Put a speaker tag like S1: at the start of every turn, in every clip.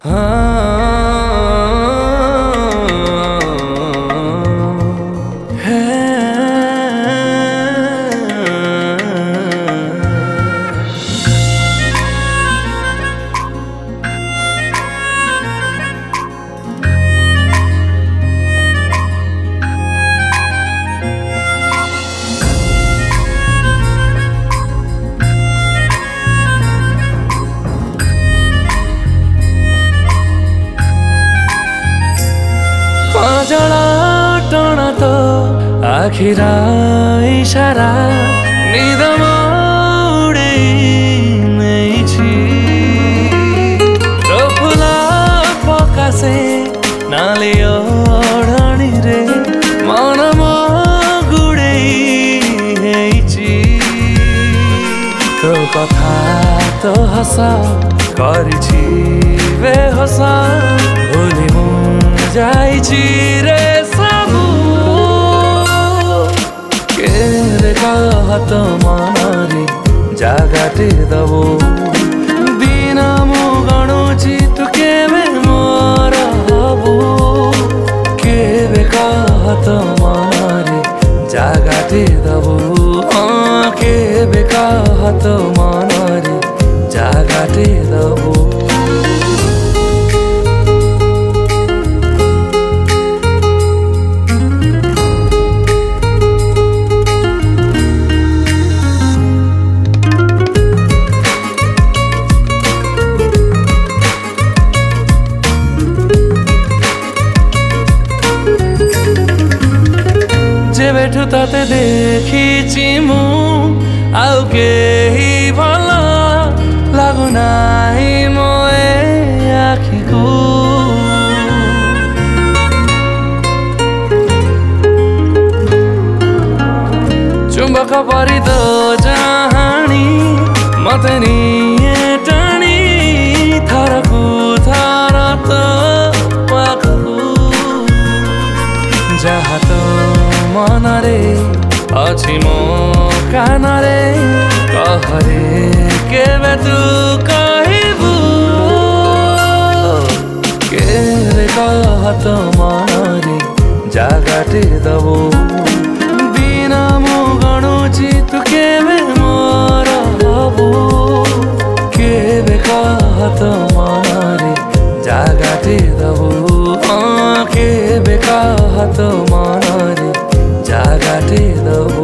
S1: जड़ा टोना तो आखिरा इशारा निदम उड़े नहीं छी तो फुला पकासे नाले ओढ़नी रे मन गुड़े छी तो कथा तो हसा करिछि बेहसा भूली मु जाइछि रे सबु केरे कहत मनरे जागाटे दबो दिन मु गणुछि तु केबे मोर हबु केबे कहत मनरे जागाटे दबो केबे कहत मनरे जागाटे दबो बैठू ताते देखी मु आउ केही भला लागुना मोए आखि को चुंबक परी तो जानी मते निये टाणी थरकू थर तो पाखू जहाँ तो मनरे अछि मो कानरे कहरे केबे तू कहबू केरे कहत मनरे जागाटे दबो दिन मु गणुछि तू केबे मोर हबु केबे कहत मनरे जागाटे दबो केबे कहत मनरे जागाटे दबो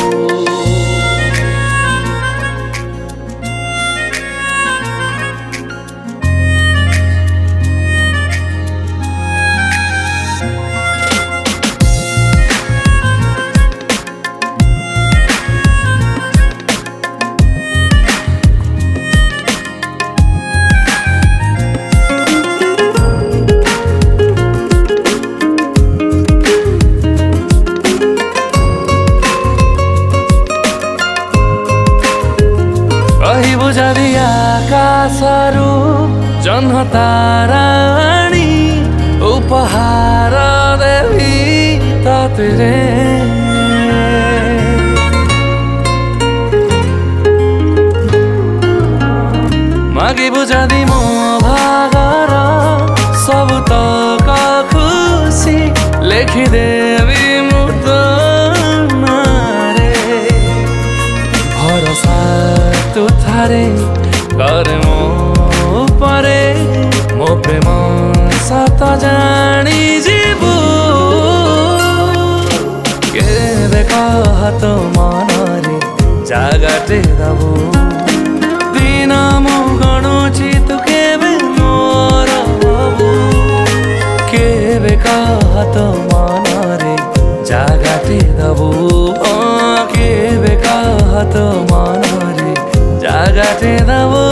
S1: बुझादी आकाशरू जन्ह ताराणी उपहार देवी ततरे मागी बुझादी मो भागर सब तक खुशी लेखि देवी मुत भरोसा तू थारे कर मो परे मो प्रेम सत जानी जीवु केबे कहत मनरे जागाटे दबो दिन मु गणुछि तू केबे मोर हबु केबे कहत मनरे जागाटे दबो केबे कहत मनरे जागाटे दबो।